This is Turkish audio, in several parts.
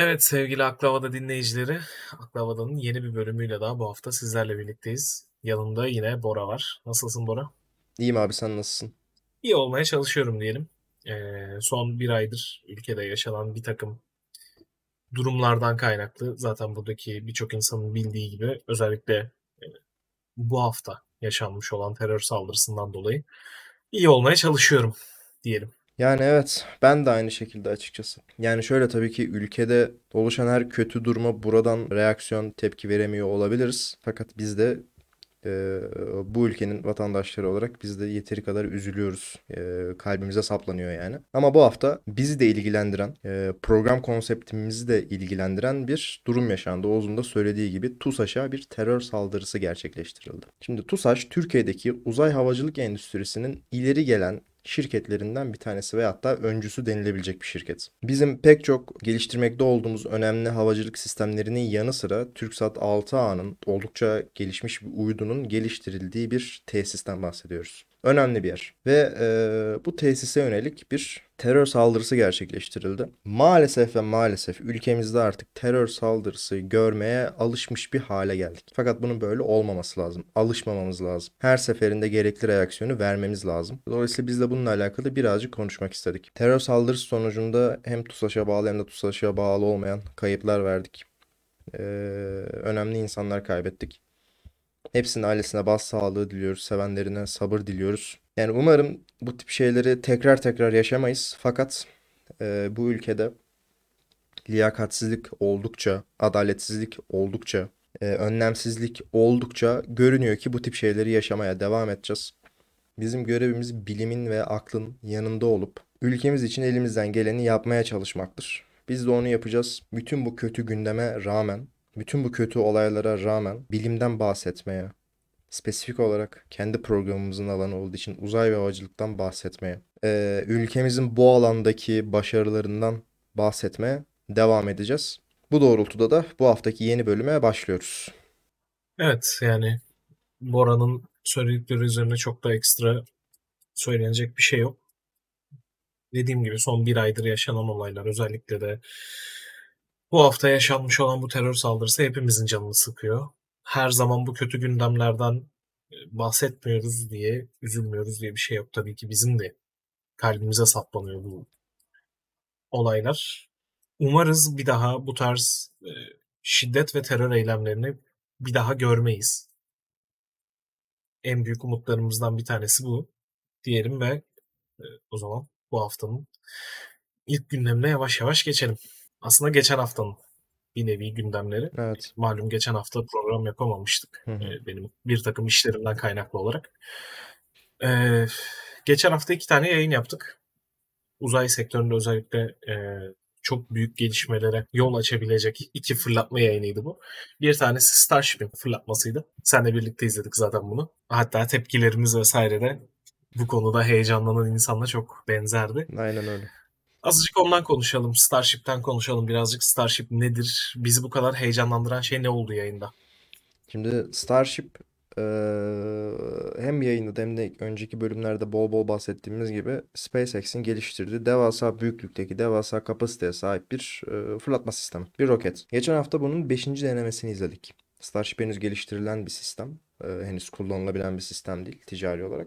Evet sevgili Aklavada dinleyicileri, Aklavada'nın yeni bir bölümüyle daha bu hafta sizlerle birlikteyiz. Yanımda yine Bora var. Nasılsın Bora? İyiyim abi, sen nasılsın? İyi olmaya çalışıyorum diyelim. Son bir aydır ülkede yaşanan bir takım durumlardan kaynaklı. Zaten buradaki birçok insanın bildiği gibi özellikle e, bu hafta yaşanmış olan terör saldırısından dolayı iyi olmaya çalışıyorum diyelim. Yani evet, ben de aynı şekilde açıkçası. Yani şöyle, tabii ki ülkede oluşan her kötü duruma buradan reaksiyon, tepki veremiyor olabiliriz. Fakat biz de bu ülkenin vatandaşları olarak biz de yeteri kadar üzülüyoruz. Kalbimize saplanıyor yani. Ama bu hafta bizi de ilgilendiren, program konseptimizi de ilgilendiren bir durum yaşandı. Oğuz'un da söylediği gibi TUSAŞ'a bir terör saldırısı gerçekleştirildi. Şimdi TUSAŞ, Türkiye'deki uzay havacılık endüstrisinin ileri gelen şirketlerinden bir tanesi ve hatta öncüsü denilebilecek bir şirket. Bizim pek çok geliştirmekte olduğumuz önemli havacılık sistemlerinin yanı sıra TürkSat 6A'nın oldukça gelişmiş bir uydunun geliştirildiği bir tesisten bahsediyoruz. Önemli bir yer. Ve bu tesise yönelik bir terör saldırısı gerçekleştirildi. Maalesef ve maalesef ülkemizde artık terör saldırısı görmeye alışmış bir hale geldik. Fakat bunun böyle olmaması lazım. Alışmamamız lazım. Her seferinde gerekli reaksiyonu vermemiz lazım. Dolayısıyla biz de bununla alakalı birazcık konuşmak istedik. Terör saldırısı sonucunda hem TUSAŞ'a bağlı hem de TUSAŞ'a bağlı olmayan kayıplar verdik. Ee, Önemli insanlar kaybettik. Hepsinin ailesine başsağlığı diliyoruz. Sevenlerine sabır diliyoruz. Yani umarım bu tip şeyleri tekrar tekrar yaşamayız. Fakat bu ülkede liyakatsizlik oldukça, adaletsizlik oldukça, önlemsizlik oldukça görünüyor ki bu tip şeyleri yaşamaya devam edeceğiz. Bizim görevimiz bilimin ve aklın yanında olup ülkemiz için elimizden geleni yapmaya çalışmaktır. Biz de onu yapacağız. Bütün bu kötü gündeme rağmen, bütün bu kötü olaylara rağmen bilimden bahsetmeye, spesifik olarak kendi programımızın alanı olduğu için uzay ve havacılıktan bahsetmeye, ülkemizin bu alandaki başarılarından bahsetmeye devam edeceğiz. Bu doğrultuda da bu haftaki yeni bölüme başlıyoruz. Evet yani Bora'nın söyledikleri üzerine çok da ekstra söylenecek bir şey yok. Dediğim gibi son bir aydır yaşanan olaylar özellikle de bu hafta yaşanmış olan bu terör saldırısı hepimizin canını sıkıyor. Her zaman bu kötü gündemlerden bahsetmiyoruz diye, üzülmüyoruz diye bir şey yok. Tabii ki bizim de kalbimize saplanıyor bu olaylar. Umarız bir daha bu tarz şiddet ve terör eylemlerini bir daha görmeyiz. En büyük umutlarımızdan bir tanesi bu diyelim ve o zaman bu haftanın ilk gündemine yavaş yavaş geçelim. Aslında geçen haftanın bir nevi gündemleri. Evet. Malum geçen hafta program yapamamıştık. Hı hı. Benim bir takım işlerimden kaynaklı olarak. Ee, Geçen hafta iki tane yayın yaptık. Uzay sektöründe özellikle çok büyük gelişmelere yol açabilecek iki fırlatma yayınıydı bu. Bir tanesi Starship'in fırlatmasıydı. Seninle birlikte izledik zaten bunu. Hatta tepkilerimiz vesaire de bu konuda heyecanlanan insanla çok benzerdi. Aynen öyle. Azıcık ondan konuşalım. Starship'ten konuşalım birazcık. Starship nedir? Bizi bu kadar heyecanlandıran şey ne oldu yayında? Şimdi Starship, hem yayında hem de önceki bölümlerde bol bol bahsettiğimiz gibi SpaceX'in geliştirdiği devasa büyüklükteki, devasa kapasiteye sahip bir fırlatma sistemi. Bir roket. Geçen hafta bunun beşinci denemesini izledik. Starship henüz geliştirilen bir sistem. Henüz kullanılabilen bir sistem değil ticari olarak.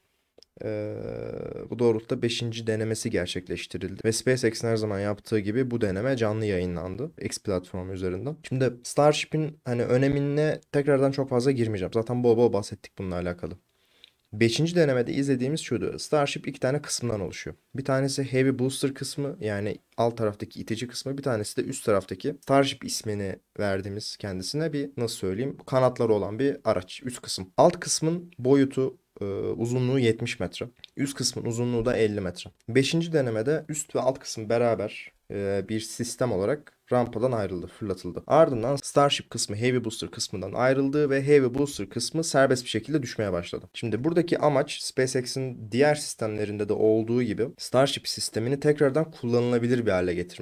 Bu doğrultuda beşinci denemesi gerçekleştirildi. Ve SpaceX'in her zaman yaptığı gibi bu deneme canlı yayınlandı X platformu üzerinden. Şimdi Starship'in hani önemine tekrardan çok fazla girmeyeceğim. Zaten bol bol bahsettik bununla alakalı. Beşinci denemede izlediğimiz şuydu. Starship iki tane kısımdan oluşuyor. Bir tanesi Heavy Booster kısmı, yani alt taraftaki itici kısmı. Bir tanesi de üst taraftaki Starship ismini verdiğimiz kendisine bir, nasıl söyleyeyim, kanatları olan bir araç. Üst kısım. Alt kısmın boyutu, uzunluğu 70 metre. Üst kısmın uzunluğu da 50 metre. Beşinci denemede üst ve alt kısım beraber bir sistem olarak rampadan ayrıldı, fırlatıldı. Ardından Starship kısmı Heavy Booster kısmından ayrıldı ve Heavy Booster kısmı serbest bir şekilde düşmeye başladı. Şimdi buradaki amaç, SpaceX'in diğer sistemlerinde de olduğu gibi, Starship sistemini tekrardan kullanılabilir bir hale getirmek.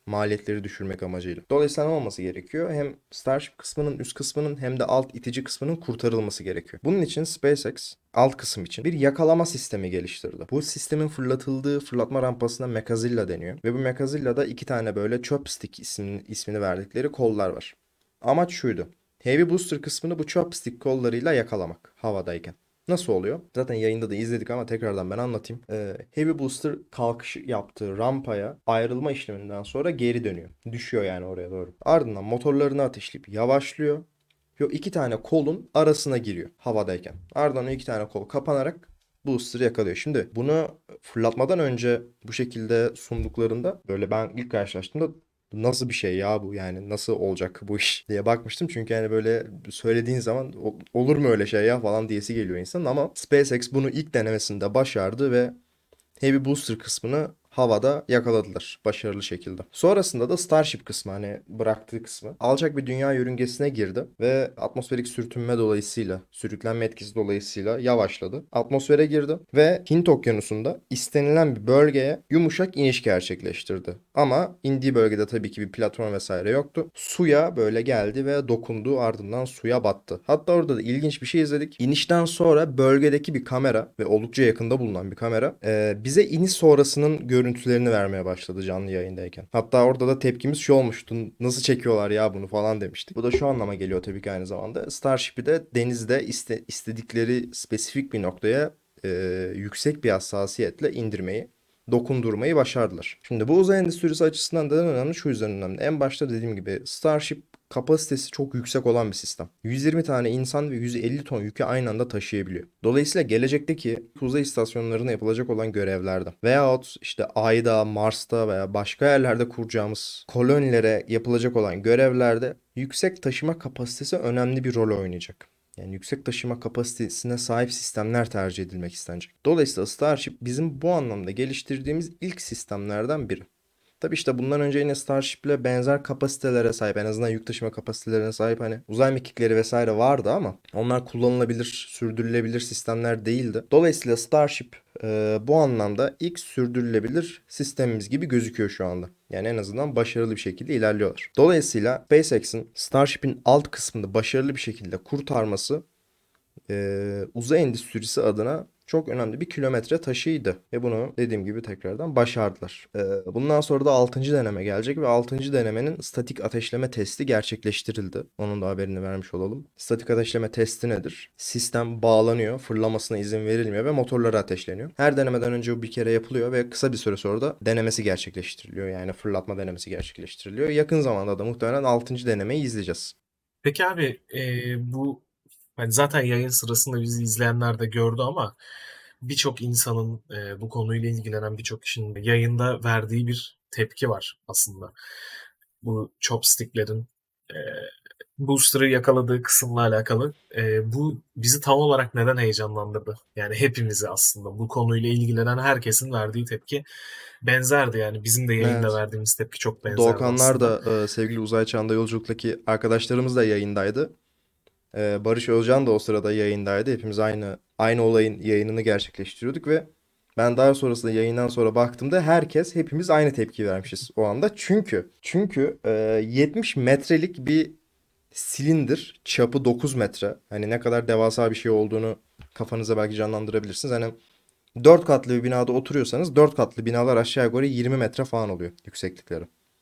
Maliyetleri düşürmek amacıyla. Dolayısıyla ne olması gerekiyor? Hem Starship kısmının üst kısmının hem de alt itici kısmının kurtarılması gerekiyor. Bunun için SpaceX alt kısım için bir yakalama sistemi geliştirdi. Bu sistemin fırlatıldığı fırlatma rampasına Mechazilla deniyor. Ve bu Mechazilla'da iki tane böyle chopstick ismini verdikleri kollar var. Amaç şuydu. Heavy Booster kısmını bu chopstick kollarıyla yakalamak havadayken. Nasıl oluyor? Zaten yayında da izledik ama tekrardan ben anlatayım. Heavy Booster kalkış yaptığı rampaya ayrılma işleminden sonra geri dönüyor. Düşüyor yani oraya doğru. Ardından motorlarını ateşleyip yavaşlıyor. Ve o iki tane kolun arasına giriyor havadayken. Ardından o iki tane kol kapanarak Booster'ı yakalıyor. Şimdi bunu fırlatmadan önce bu şekilde sunduklarında böyle ben ilk karşılaştığımda nasıl bir şey ya bu yani nasıl olacak bu iş diye bakmıştım. Çünkü yani böyle söylediğin zaman olur mu öyle şey ya falan diyesi geliyor insan ama SpaceX bunu ilk denemesinde başardı ve Heavy Booster kısmını havada yakaladılar başarılı şekilde. Sonrasında da Starship kısmı hani bıraktığı kısmı alçak bir dünya yörüngesine girdi ve atmosferik sürtünme dolayısıyla, sürüklenme etkisi dolayısıyla yavaşladı. Atmosfere girdi ve Hint Okyanusu'nda istenilen bir bölgeye yumuşak iniş gerçekleştirdi. Ama indiği bölgede tabii ki bir platform vesaire yoktu. Suya böyle geldi ve dokundu ardından suya battı. Hatta orada da ilginç bir şey izledik. İnişten sonra bölgedeki bir kamera ve oldukça yakında bulunan bir kamera bize iniş sonrasının görüntülerini vermeye başladı canlı yayındayken. Hatta orada da tepkimiz şu olmuştu. Nasıl çekiyorlar ya bunu falan demiştik. Bu da şu anlama geliyor tabii ki aynı zamanda. Starship'i de denizde istedikleri spesifik bir noktaya yüksek bir hassasiyetle indirmeyi dokundurmayı başardılar. Şimdi bu uzay endüstrisi açısından da en önemli şu yüzden önemli. En başta dediğim gibi Starship kapasitesi çok yüksek olan bir sistem. 120 tane insan ve 150 ton yükü aynı anda taşıyabiliyor. Dolayısıyla gelecekteki uzay istasyonlarına yapılacak olan görevlerde veyahut işte Ay'da, Mars'ta veya başka yerlerde kuracağımız kolonilere yapılacak olan görevlerde yüksek taşıma kapasitesi önemli bir rol oynayacak. Yani yüksek taşıma kapasitesine sahip sistemler tercih edilmek istenecek. Dolayısıyla Starship bizim bu anlamda geliştirdiğimiz ilk sistemlerden biri. Tabii işte bundan önce yine Starship'le benzer kapasitelere sahip en azından yük taşıma kapasitelerine sahip hani uzay mekikleri vesaire vardı ama onlar kullanılabilir, sürdürülebilir sistemler değildi. Dolayısıyla Starship bu anlamda ilk sürdürülebilir sistemimiz gibi gözüküyor şu anda. Yani en azından başarılı bir şekilde ilerliyorlar. Dolayısıyla SpaceX'in Starship'in alt kısmını başarılı bir şekilde kurtarması uzay endüstrisi adına çok önemli bir kilometre taşıydı. Ve bunu dediğim gibi tekrardan başardılar. Bundan sonra da 6. deneme gelecek ve 6. denemenin statik ateşleme testi gerçekleştirildi. Onun da haberini vermiş olalım. Statik ateşleme testi nedir? Sistem bağlanıyor, fırlamasına izin verilmiyor ve motorları ateşleniyor. Her denemeden önce bu bir kere yapılıyor ve kısa bir süre sonra da denemesi gerçekleştiriliyor. Yani fırlatma denemesi gerçekleştiriliyor. Yakın zamanda da muhtemelen 6. denemeyi izleyeceğiz. Peki abi bu hani zaten yayın sırasında bizi izleyenler de gördü ama birçok insanın bu konuyla ilgilenen birçok kişinin yayında verdiği bir tepki var aslında. Bu chopstick'lerin e, Booster'ı yakaladığı kısımla alakalı. Bu bizi tam olarak neden heyecanlandırdı? Yani hepimizi aslında bu konuyla ilgilenen herkesin verdiği tepki benzerdi yani. Bizim de yayında Evet. verdiğimiz tepki çok benzerdi Doğukanlar aslında. da sevgili Uzay Çağında Yolculuk'taki arkadaşlarımız da yayındaydı. Barış Özcan da o sırada yayındaydı. Hepimiz aynı olayın yayınını gerçekleştiriyorduk ve ben daha sonrasında yayından sonra baktığımda hepimiz aynı tepki vermişiz o anda. Çünkü 70 metrelik bir silindir, çapı 9 metre. Hani ne kadar devasa bir şey olduğunu kafanıza belki canlandırabilirsiniz. Hani 4 katlı bir binada oturuyorsanız 4 katlı binalar aşağı yukarı 20 metre falan oluyor yükseklikleri.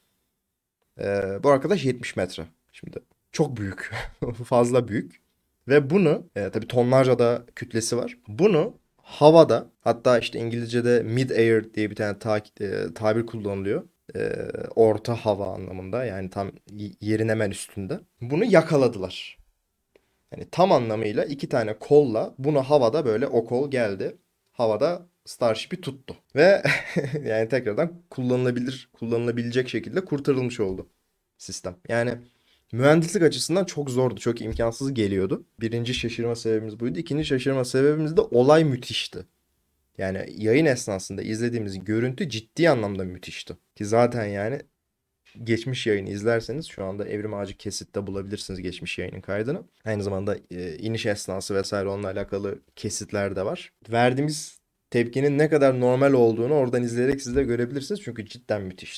Bu arkadaş 70 metre. Şimdi çok büyük. Fazla büyük. Ve bunu tabii tonlarca da kütlesi var. Bunu havada hatta işte İngilizce'de mid-air diye bir tane tabir kullanılıyor. Orta hava anlamında yani tam yerin hemen üstünde. Bunu yakaladılar. Yani tam anlamıyla iki tane kolla bunu havada böyle o kol geldi. Havada Starship'i tuttu. Ve yani tekrardan kullanılabilecek şekilde kurtarılmış oldu sistem. Yani mühendislik açısından çok zordu, çok imkansız geliyordu. Birinci şaşırma sebebimiz buydu. İkinci şaşırma sebebimiz de olay müthişti. Yani yayın esnasında izlediğimiz görüntü ciddi anlamda müthişti. Ki zaten yani geçmiş yayını izlerseniz şu anda Evrim Ağacı kesitte bulabilirsiniz geçmiş yayının kaydını. Aynı zamanda iniş esnası vesaire onunla alakalı kesitler de var. Verdiğimiz tepkinin ne kadar normal olduğunu oradan izleyerek siz de görebilirsiniz çünkü cidden müthişti.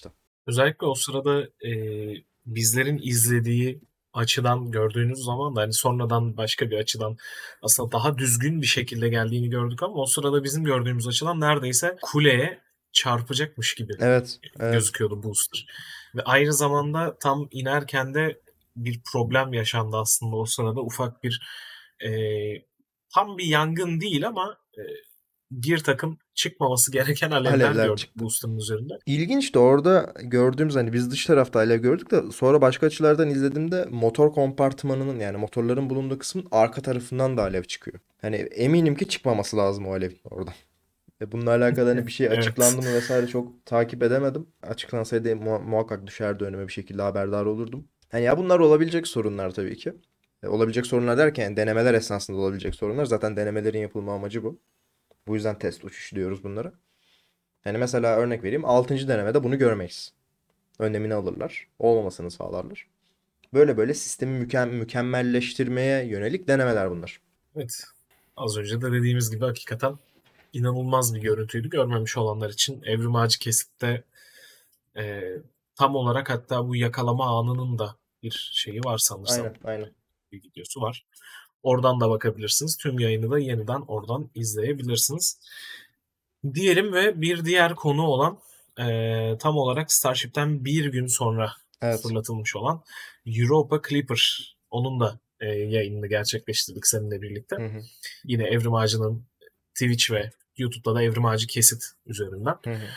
Özellikle o sırada bizlerin izlediği açıdan gördüğünüz zaman da hani sonradan başka bir açıdan aslında daha düzgün bir şekilde geldiğini gördük ama o sırada bizim gördüğümüz açıdan neredeyse kuleye çarpacakmış gibi Evet, evet. gözüküyordu booster. Ve aynı zamanda tam inerken de bir problem yaşandı aslında o sırada. Ufak bir tam bir yangın değil ama bir takım çıkmaması gereken alevler Alevler gördük çıktı. booster'ın üzerinde. İlginç de orada gördüğümüz, hani biz dış tarafta alev gördük de sonra başka açılardan izlediğimde motor kompartmanının, yani motorların bulunduğu kısmın arka tarafından da alev çıkıyor. Hani eminim ki çıkmaması lazım o alevin oradan. Ve bununla alakalı hani bir şey Evet. açıklandı mı vesaire çok takip edemedim. Açıklansaydı muhakkak düşerdi önüme, bir şekilde haberdar olurdum. Hani ya bunlar olabilecek sorunlar tabii ki. Olabilecek sorunlar derken yani denemeler esnasında olabilecek sorunlar. Zaten denemelerin yapılma amacı bu. Bu yüzden test uçuşu diyoruz bunlara. Yani mesela örnek vereyim, 6. denemede bunu görmeyiz. Önlemini alırlar. Olmamasını sağlarlar. Böyle böyle sistemi mükemmelleştirmeye yönelik denemeler bunlar. Evet. Az önce de dediğimiz gibi hakikaten inanılmaz bir görüntüydü. Görmemiş olanlar için Evrim Ağacı Kesit'te e, tam olarak hatta bu yakalama anının da bir şeyi var sanırsam. Aynen, aynen. Bir videosu var. Oradan da bakabilirsiniz. Tüm yayını da yeniden oradan izleyebilirsiniz. Diyelim ve bir diğer konu olan tam olarak Starship'ten bir gün sonra Evet. fırlatılmış olan Europa Clipper. Onun da yayınını gerçekleştirdik seninle birlikte. Hı hı. Yine Evrim Ağacı'nın Twitch ve YouTube'da da Evrim Ağacı Kesit üzerinden. Hı hı.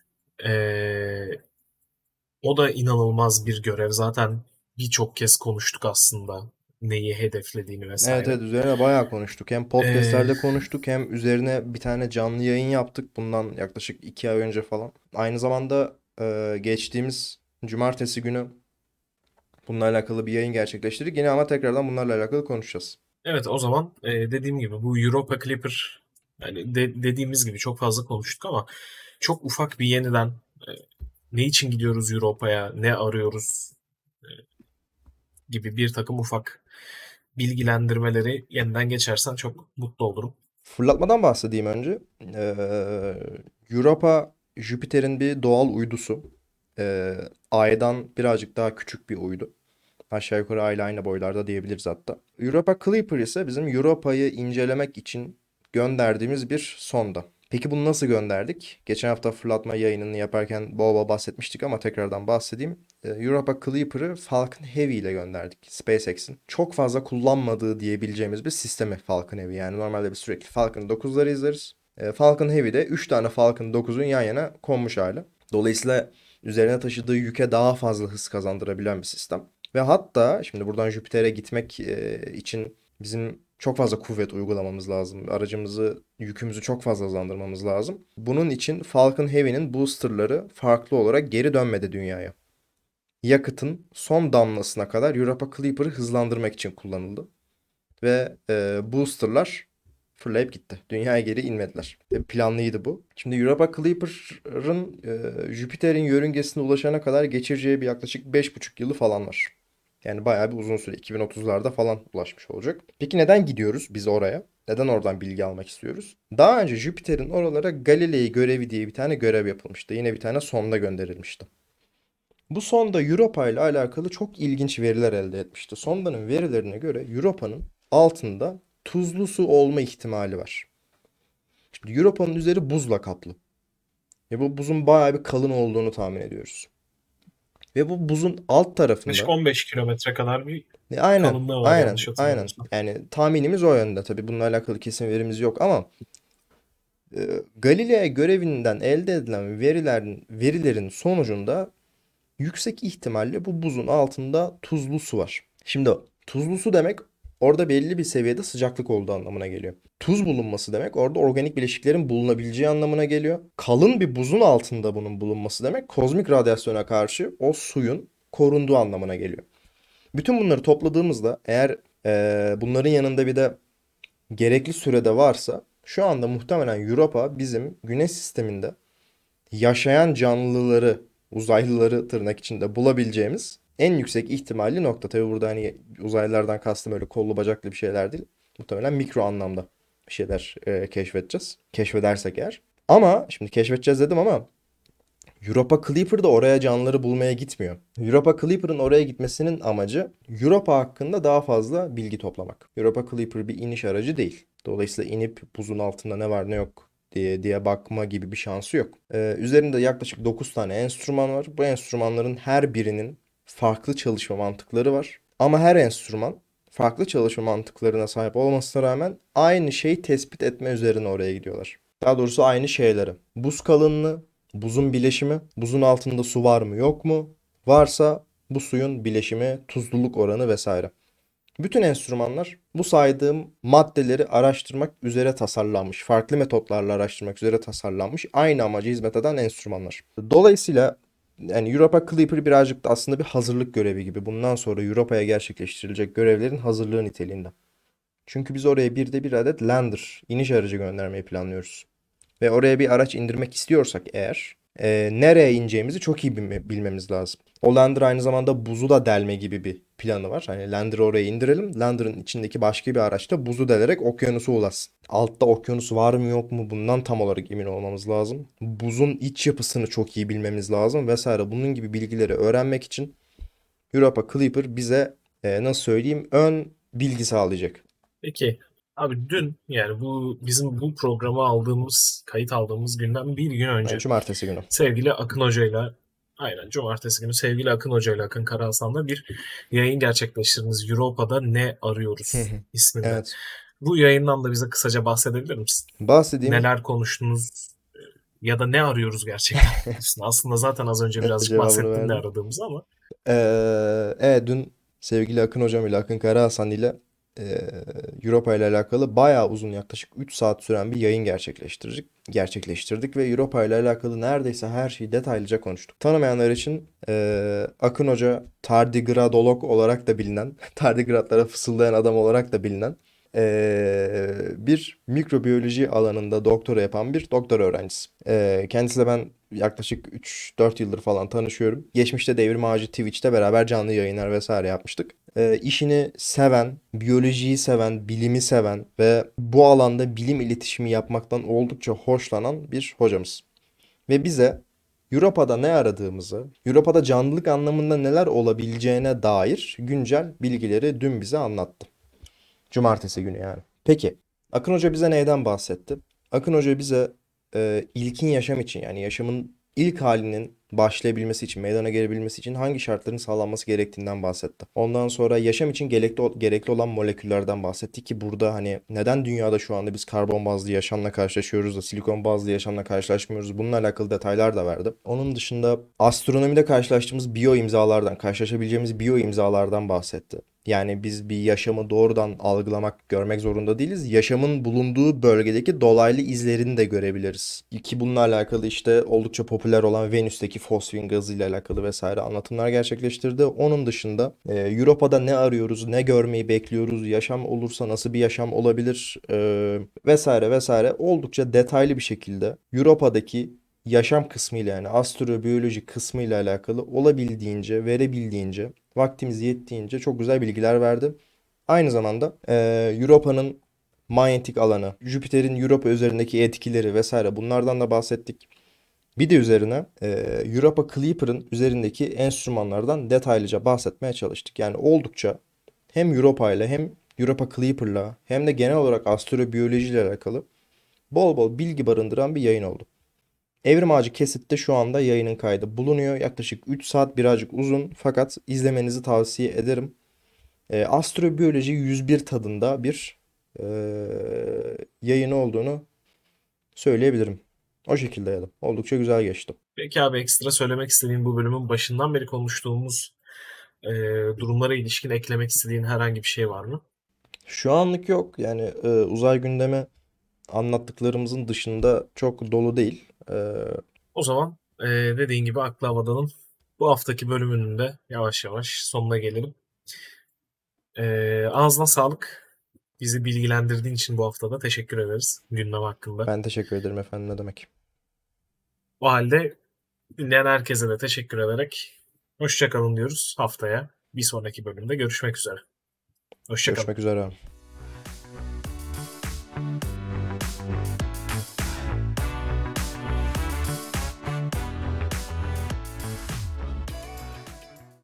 E, O da inanılmaz bir görev. Zaten birçok kez konuştuk aslında neyi hedeflediğini Evet, vesaire. evet, üzerine bayağı konuştuk. Hem E, podcastlerde konuştuk hem üzerine bir tane canlı yayın yaptık. Bundan yaklaşık 2 ay önce falan. Aynı zamanda geçtiğimiz cumartesi günü bununla alakalı bir yayın gerçekleştirdik. Yine ama tekrardan bunlarla alakalı konuşacağız. evet, o zaman dediğim gibi bu Europa Clipper yani dediğimiz gibi çok fazla konuştuk ama çok ufak bir yeniden e, ne için gidiyoruz Europa'ya, ne arıyoruz gibi bir takım ufak bilgilendirmeleri yeniden geçersen çok mutlu olurum. Fırlatmadan bahsedeyim önce. Europa, Jüpiter'in bir doğal uydusu. Ay'dan birazcık daha küçük bir uydu. Aşağı yukarı Ay'la aynı boylarda diyebiliriz hatta. Europa Clipper ise bizim Europa'yı incelemek için gönderdiğimiz bir sonda. Peki bunu nasıl gönderdik? Geçen hafta fırlatma yayınını yaparken bol bol bahsetmiştik ama tekrardan bahsedeyim. Europa Clipper'ı Falcon Heavy ile gönderdik. SpaceX'in çok fazla kullanmadığı diyebileceğimiz bir sistemi Falcon Heavy. Yani normalde biz sürekli Falcon 9'ları izleriz. Falcon Heavy'de 3 tane Falcon 9'un yan yana konmuş hali. Dolayısıyla üzerine taşıdığı yüke daha fazla hız kazandırabilen bir sistem. Ve hatta şimdi buradan Jüpiter'e gitmek için bizim çok fazla kuvvet uygulamamız lazım. Aracımızı, yükümüzü çok fazla hızlandırmamız lazım. Bunun için Falcon Heavy'nin boosterları farklı olarak geri dönmedi dünyaya. Yakıtın son damlasına kadar Europa Clipper'ı hızlandırmak için kullanıldı. Ve boosterlar fırlayıp gitti. Dünyaya geri inmediler. Planlıydı bu. Şimdi Europa Clipper'ın Jüpiter'in yörüngesine ulaşana kadar geçireceği bir yaklaşık 5,5 yılı falan var. Yani bayağı bir uzun süre. 2030'larda falan ulaşmış olacak. Peki neden gidiyoruz biz oraya? Neden oradan bilgi almak istiyoruz? Daha önce Jüpiter'in oralara Galilei görevi diye bir tane görev yapılmıştı. Yine bir tane sonda gönderilmişti. Bu sonda Europa ile alakalı çok ilginç veriler elde etmişti. Sondanın verilerine göre Europa'nın altında tuzlu su olma ihtimali var. Şimdi Europa'nın üzeri buzla kaplı. Ve bu buzun bayağı bir kalın olduğunu tahmin ediyoruz. Ve bu buzun alt Yaklaşık tarafında 15 kilometre kadar bir aynen, kalınlığı var aynen, yanlış aynen. hatırlamıyorsam. Yani tahminimiz o yönde. Tabii bununla alakalı kesin verimiz yok ama Galileo görevinden elde edilen verilerin sonucunda yüksek ihtimalle bu buzun altında tuzlu su var. Şimdi tuzlu su demek orada belli bir seviyede sıcaklık olduğu anlamına geliyor. Tuz bulunması demek orada organik bileşiklerin bulunabileceği anlamına geliyor. Kalın bir buzun altında bunun bulunması demek kozmik radyasyona karşı o suyun korunduğu anlamına geliyor. Bütün bunları topladığımızda eğer bunların yanında bir de gerekli sürede varsa şu anda muhtemelen Europa bizim Güneş sisteminde yaşayan canlıları, uzaylıları tırnak içinde bulabileceğimiz en yüksek ihtimalli nokta. Tabii burada hani uzaylılardan kastım öyle kollu bacaklı bir şeyler değil. Muhtemelen mikro anlamda bir şeyler keşfedeceğiz. Keşfedersek eğer. Ama şimdi keşfedeceğiz dedim ama Europa Clipper da oraya canlıları bulmaya gitmiyor. Europa Clipper'ın oraya gitmesinin amacı Europa hakkında daha fazla bilgi toplamak. Europa Clipper bir iniş aracı değil. Dolayısıyla inip buzun altında ne var ne yok diye bakma gibi bir şansı yok. Üzerinde yaklaşık 9 tane enstrüman var. Bu enstrümanların her birinin farklı çalışma mantıkları var. Ama her enstrüman farklı çalışma mantıklarına sahip olmasına rağmen aynı şeyi tespit etme üzerine oraya gidiyorlar. Daha doğrusu aynı şeyleri. Buz kalınlığı, buzun bileşimi, buzun altında su var mı yok mu? Varsa bu suyun bileşimi, tuzluluk oranı vesaire. Bütün enstrümanlar bu saydığım maddeleri araştırmak üzere tasarlanmış. Farklı metotlarla araştırmak üzere tasarlanmış. Aynı amaca hizmet eden enstrümanlar. Dolayısıyla yani Europa Clipper birazcık da aslında bir hazırlık görevi gibi. Bundan sonra Europa'ya gerçekleştirilecek görevlerin hazırlığı niteliğinde. Çünkü biz oraya bir de bir adet lander, iniş aracı göndermeyi planlıyoruz. Ve oraya bir araç indirmek istiyorsak eğer nereye ineceğimizi çok iyi bilmemiz lazım. O lander aynı zamanda buzu da delme gibi bir planı var. Hani lander'ı oraya indirelim. Lander'ın içindeki başka bir araç da buzu delerek okyanusa ulaşsın. Altta okyanus var mı yok mu bundan tam olarak emin olmamız lazım. Buzun iç yapısını çok iyi bilmemiz lazım vesaire. Bunun gibi bilgileri öğrenmek için Europa Clipper bize nasıl söyleyeyim ön bilgi sağlayacak. Peki abi dün yani bu bizim bu programı aldığımız, kayıt aldığımız günden bir gün Yani önce cumartesi günü. sevgili Akın Hoca'yla aynen cumartesi günü sevgili Akın Hoca'yla Akın Karahasan'la bir yayın gerçekleştirdiniz. Europa'da ne Hı arıyoruz hı. isminde. Evet. Bu yayından da bize kısaca bahsedebilir misin? Bahsedeyim. Neler konuştunuz ya da ne arıyoruz gerçekten? Aslında zaten az önce birazcık Cevabını bahsettin de verdim. aradığımızı ama Evet dün sevgili Akın hocam ile Akın Karahasan ile Europa ile alakalı bayağı uzun yaklaşık 3 saat süren bir yayın gerçekleştirdik ve Europa ile alakalı neredeyse her şeyi detaylıca konuştuk. Tanımayanlar için Akın Hoca tardigradolog olarak da bilinen, tardigratlara fısıldayan adam olarak da bilinen bir mikrobiyoloji alanında doktora yapan bir doktor öğrencisi. Kendisiyle ben yaklaşık 3-4 yıldır falan tanışıyorum. Geçmişte Devrim Ağacı Twitch'te beraber canlı yayınlar vesaire yapmıştık. İşini seven, biyolojiyi seven, bilimi seven ve bu alanda bilim iletişimi yapmaktan oldukça hoşlanan bir hocamız. Ve bize Europa'da ne aradığımızı, Europa'da canlılık anlamında neler olabileceğine dair güncel bilgileri dün bize anlattı. Cumartesi günü yani. Peki, Akın Hoca bize neyden bahsetti? Akın Hoca bize ilkin yaşam için yani yaşamın ilk halinin başlayabilmesi için, meydana gelebilmesi için hangi şartların sağlanması gerektiğinden bahsetti. Ondan sonra yaşam için gerekli olan moleküllerden bahsetti ki burada hani neden dünyada şu anda biz karbon bazlı yaşamla karşılaşıyoruz da silikon bazlı yaşamla karşılaşmıyoruz bununla alakalı detaylar da verdi. Onun dışında astronomide karşılaşabileceğimiz biyo imzalardan bahsetti. Yani biz bir yaşamı doğrudan algılamak, görmek zorunda değiliz. Yaşamın bulunduğu bölgedeki dolaylı izlerini de görebiliriz. Ki bununla alakalı işte oldukça popüler olan Venüs'teki fosfin gazı ile alakalı vesaire anlatımlar gerçekleştirdi. Onun dışında Europa'da ne arıyoruz, ne görmeyi bekliyoruz, yaşam olursa nasıl bir yaşam olabilir vesaire vesaire oldukça detaylı bir şekilde Europa'daki yaşam kısmıyla yani astrobiyoloji kısmıyla alakalı olabildiğince, verebildiğince vaktimiz yettiğince çok güzel bilgiler verdi. Aynı zamanda Europa'nın manyetik alanı, Jüpiter'in Europa üzerindeki etkileri vesaire bunlardan da bahsettik. Bir de üzerine Europa Clipper'ın üzerindeki enstrümanlardan detaylıca bahsetmeye çalıştık. Yani oldukça hem Europa ile hem Europa Clipper'la hem de genel olarak astrobiyoloji ile alakalı bol bol bilgi barındıran bir yayın oldu. Evrim Ağacı Kesit'te şu anda yayının kaydı bulunuyor. Yaklaşık 3 saat birazcık uzun fakat izlemenizi tavsiye ederim. Astrobiyoloji 101 tadında bir yayını olduğunu söyleyebilirim. O şekilde ya da. Oldukça güzel geçti. peki abi ekstra söylemek istediğin bu bölümün başından beri konuştuğumuz e, durumlara ilişkin eklemek istediğin herhangi bir şey var mı? Şu anlık yok. Yani uzay gündemi anlattıklarımızın dışında çok dolu değil. O zaman dediğin gibi Aklı Havada'nın bu haftaki bölümünün de yavaş yavaş sonuna gelelim. Ağzına sağlık. Bizi bilgilendirdiğin için bu haftada teşekkür ederiz gündem hakkında. Ben teşekkür ederim efendim ne demek. O halde dinleyen herkese de teşekkür ederek hoşça kalın diyoruz haftaya. Bir sonraki bölümde görüşmek üzere. Hoşça kalın. Görüşmek üzere.